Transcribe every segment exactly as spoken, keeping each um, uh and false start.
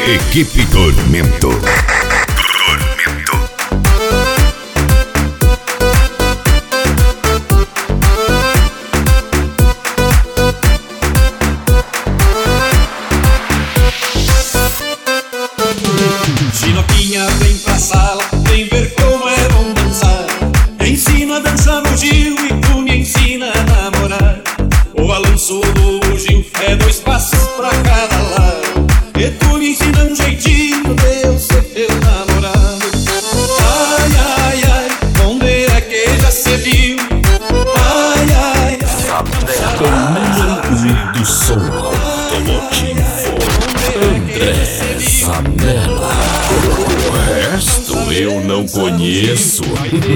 Equipe Tormento. Chinoquinha, vem pra sala, vem ver como é bom dançar. Ensina a dançar bugio e tu me ensina a namorar. O balanço do bugio é dois passos pra cada lado, e tu me ensina um jeitinho de eu ser teu namorado. Ai, ai, ai, onde é que já se viu? Ai, ai, ai, comando do som automotivo, André Zanella. O resto eu não conheço.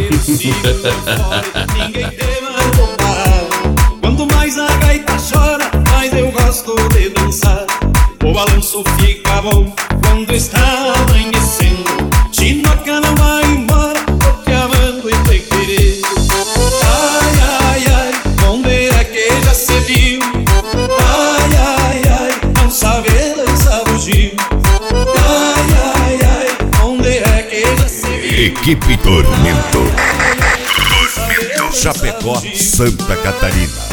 Ninguém te mandou parar. Quanto mais a gaita chora, mais eu gosto de dançar. O balanço fica bom quando está amanhecendo. Chinoca não vai embora, tô te amando e te querendo. Ai, ai, ai, onde é que já se viu? Ai, ai, ai, não sabe dançar bugio. Ai, ai, ai, onde é que já se viu? Equipe Tormento. Chapecó, Santa Catarina.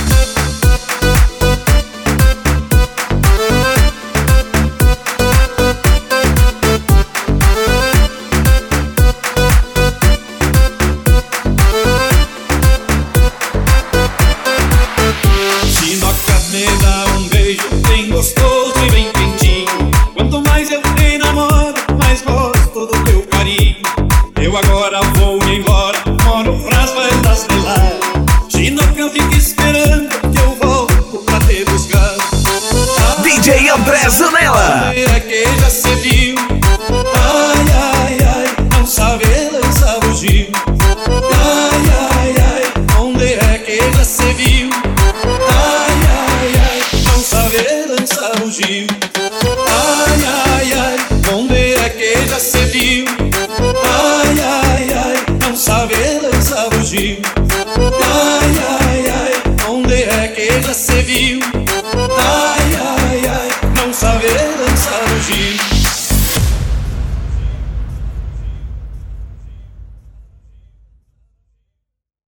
Chinoca, me dá um beijo bem gostoso e bem quentinho. Quanto mais eu te namoro, mais gosto do teu carinho. Eu agora vou me embora, moro pras bandas de lá. Chinoca, fica esperando que eu volto pra te buscar. D J André Zanella. Onde é que já se viu? Ai, ai, ai, não sabe dançar bugio. Ai, ai, ai, onde é que já se viu? Ai, ai, ai, não sabe dançar bugio.